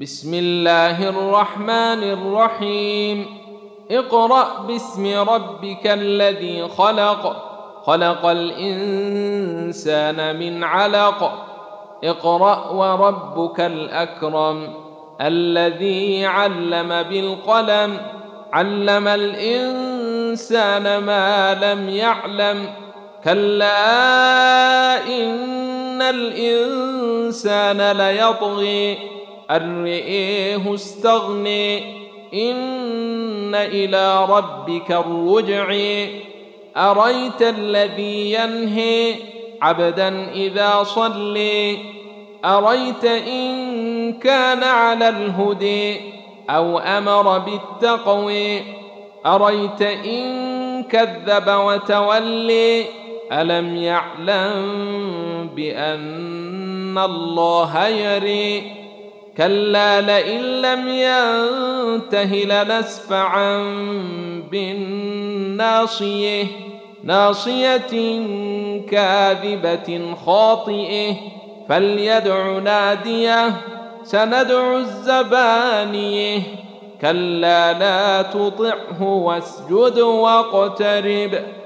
بسم الله الرحمن الرحيم. اقرأ باسم ربك الذي خلق، خلق الإنسان من علق. اقرأ وربك الأكرم الذي علم بالقلم، علم الإنسان ما لم يعلم. كلا إن الإنسان ليطغي أن رآه استغنى، إن إلى ربك الرجع. أريت الذي ينهي عبدا إذا صلى، أريت إن كان على الهدى أو أمر بالتقوى، أريت إن كذب وتولى. ألم يعلم بأن الله يرى. كلا لئن لم ينته لنسفعا بالناصية، ناصية كاذبة خاطئة. فليدع ناديه سندع الزبانية. كلا لا تطعه واسجد واقترب.